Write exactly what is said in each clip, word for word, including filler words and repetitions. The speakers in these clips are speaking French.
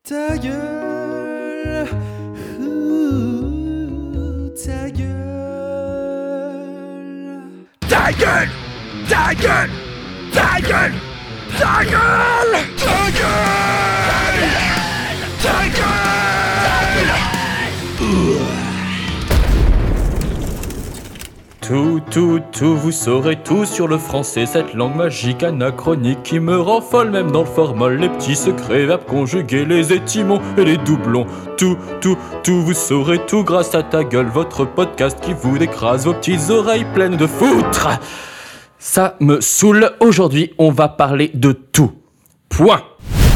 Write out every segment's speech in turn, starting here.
Ta gueule, ouh, ta gueule. Ta gueule, ta gueule, ta gueule, ta gueule, ta gueule, ta gueule. Tout, tout, tout, vous saurez tout sur le français, cette langue magique anachronique qui me rend folle même dans le format, les petits secrets, verbes conjugués, les étymons et les doublons. Tout, tout, tout, vous saurez tout grâce à Ta Gueule, votre podcast qui vous décrase vos petites oreilles pleines de foutre. Ça me saoule, aujourd'hui on va parler de tout. Point.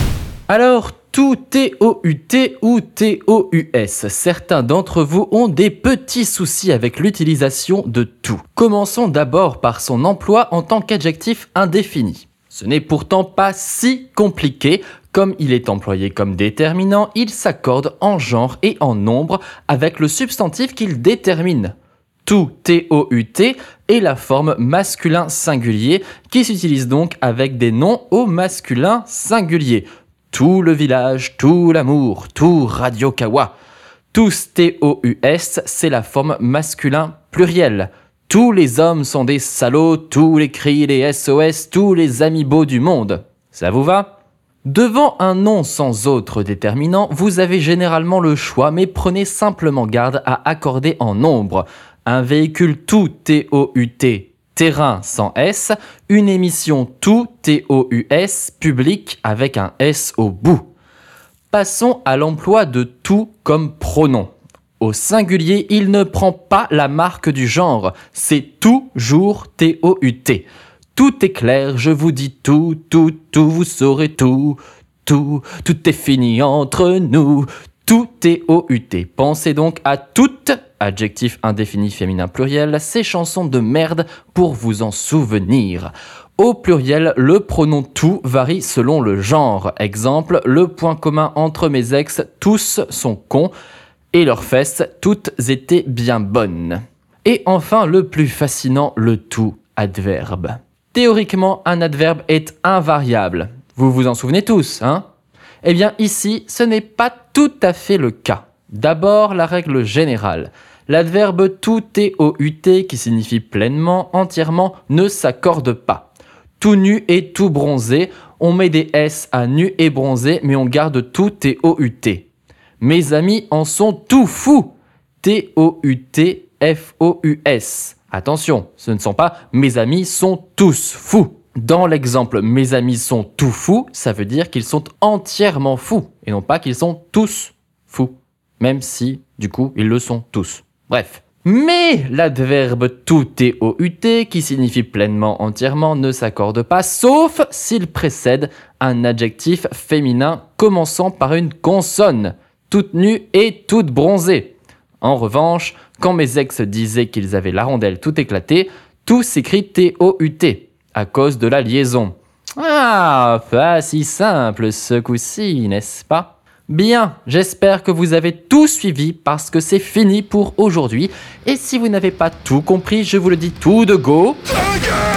Alors, tout, T O U T ou T O U S. Certains d'entre vous ont des petits soucis avec l'utilisation de tout. Commençons d'abord par son emploi en tant qu'adjectif indéfini. Ce n'est pourtant pas si compliqué. Comme il est employé comme déterminant, il s'accorde en genre et en nombre avec le substantif qu'il détermine. Tout, T O U T, est la forme masculin singulier qui s'utilise donc avec des noms au masculin singulier. Tout le village, tout l'amour, tout Radio Kawa. Tous T O U S, c'est la forme masculin pluriel. Tous les hommes sont des salauds, tous les cris, les S O S, tous les amiibo du monde. Ça vous va ? Devant un nom sans autre déterminant, vous avez généralement le choix, mais prenez simplement garde à accorder en nombre. Un véhicule tout T O U T, terrain sans S, une émission tout T O U S, public avec un S au bout. Passons à l'emploi de tout comme pronom. Au singulier, il ne prend pas la marque du genre, c'est toujours T O U T. Tout est clair, je vous dis tout, tout, tout, vous saurez tout, tout, tout est fini entre nous, tout T O U T. Pensez donc à toutes, adjectif indéfini féminin pluriel, ces chansons de merde pour vous en souvenir. Au pluriel, le pronom tout varie selon le genre. Exemple, le point commun entre mes ex, tous sont cons, et leurs fesses, toutes étaient bien bonnes. Et enfin, le plus fascinant, le tout adverbe. Théoriquement, un adverbe est invariable. Vous vous en souvenez tous, hein ? Eh bien ici, ce n'est pas tout à fait le cas. D'abord, la règle générale. L'adverbe tout T O U T, qui signifie pleinement, entièrement, ne s'accorde pas. Tout nu et tout bronzé, on met des S à nu et bronzé, mais on garde tout T O U T. Mes amis en sont tout fous. T O U T F O U S. Attention, ce ne sont pas mes amis sont tous fous. Dans l'exemple mes amis sont tout fous, ça veut dire qu'ils sont entièrement fous et non pas qu'ils sont tous fous. Même si, du coup, ils le sont tous. Bref. Mais l'adverbe tout T O U T, qui signifie pleinement, entièrement, ne s'accorde pas, sauf s'il précède un adjectif féminin commençant par une consonne, toute nue et toute bronzée. En revanche, quand mes ex disaient qu'ils avaient la rondelle tout éclatée, tout s'écrit T O U T, à cause de la liaison. Ah, pas si simple ce coup-ci, n'est-ce pas ? Bien, j'espère que vous avez tout suivi parce que c'est fini pour aujourd'hui. Et si vous n'avez pas tout compris, je vous le dis tout de go. Ta gueule.